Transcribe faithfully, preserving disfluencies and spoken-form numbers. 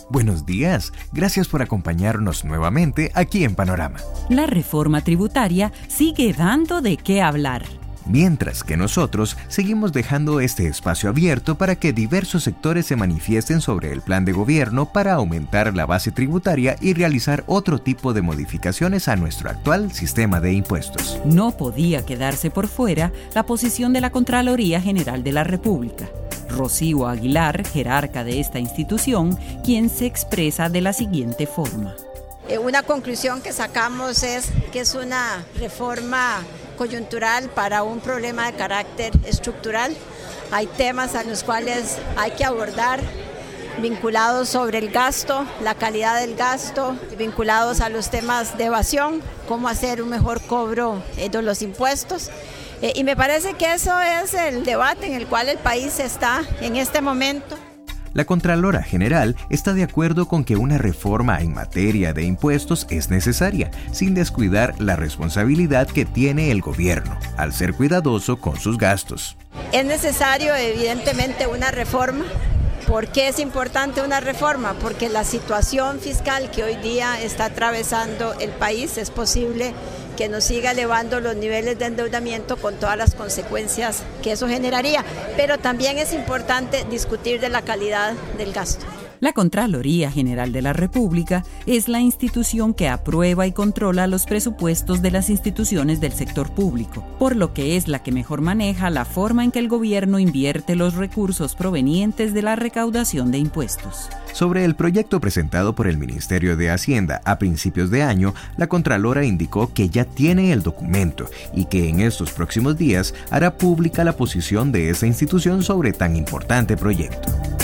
Buenos días, gracias por acompañarnos nuevamente aquí en Panorama. La reforma tributaria sigue dando de qué hablar. Mientras que nosotros seguimos dejando este espacio abierto para que diversos sectores se manifiesten sobre el plan de gobierno para aumentar la base tributaria y realizar otro tipo de modificaciones a nuestro actual sistema de impuestos. No podía quedarse por fuera la posición de la Contraloría General de la República. Rocío Aguilar, jerarca de esta institución, quien se expresa de la siguiente forma. Una conclusión que sacamos es que es una reforma coyuntural para un problema de carácter estructural. Hay temas a los cuales hay que abordar, vinculados sobre el gasto, la calidad del gasto, vinculados a los temas de evasión, cómo hacer un mejor cobro de los impuestos. Eh, y me parece que eso es el debate en el cual el país está en este momento. La Contralora General está de acuerdo con que una reforma en materia de impuestos es necesaria, sin descuidar la responsabilidad que tiene el gobierno, al ser cuidadoso con sus gastos. Es necesario, evidentemente, una reforma. ¿Por qué es importante una reforma? Porque la situación fiscal que hoy día está atravesando el país es posible que nos siga elevando los niveles de endeudamiento con todas las consecuencias que eso generaría. Pero también es importante discutir de la calidad del gasto. La Contraloría General de la República es la institución que aprueba y controla los presupuestos de las instituciones del sector público, por lo que es la que mejor maneja la forma en que el gobierno invierte los recursos provenientes de la recaudación de impuestos. Sobre el proyecto presentado por el Ministerio de Hacienda a principios de año, la Contralora indicó que ya tiene el documento y que en estos próximos días hará pública la posición de esa institución sobre tan importante proyecto.